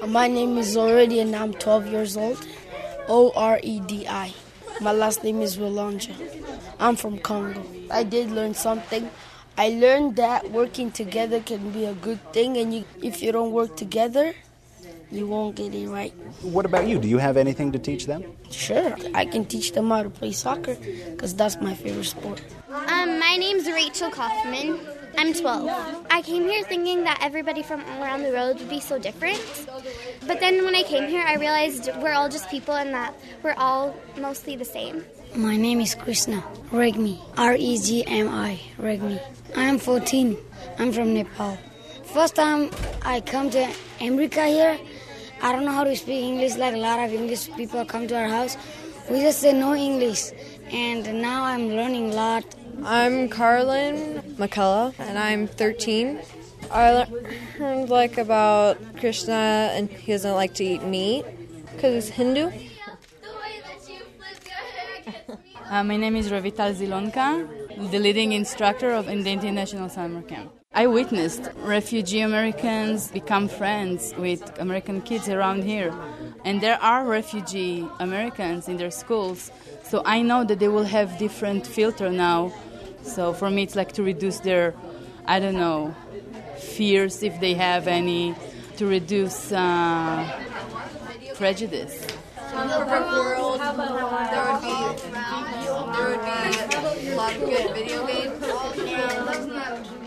My name is Oredi and I'm 12 years old. Oredi. My last name is Willanja. I'm from Congo. I did learn something. I learned that working together can be a good thing, and if you don't work together, you won't get it right. What about you? Do you have anything to teach them? Sure, I can teach them how to play soccer because that's my favorite sport. My name's Rachel Kaufman. I'm 12. I came here thinking that everybody from all around the world would be so different. But then when I came here, I realized we're all just people and that we're all mostly the same. My name is Krishna Regmi, Regmi, Regmi. I'm 14. I'm from Nepal. First time I come to America here, I don't know how to speak English. Like a lot of English people come to our house. We just say no English. And now I'm learning a lot. I'm Carlin McCullough, and I'm 13. I learned about Krishna, and he doesn't like to eat meat because he's Hindu. My name is Revital Zilonka, the leading instructor in the International Summer Camp. I witnessed refugee Americans become friends with American kids around here. And there are refugee Americans in their schools, so I know that they will have different filter now. So for me, it's to reduce their, fears, if they have any, to reduce prejudice. In the perfect world, there would be a lot of good video games.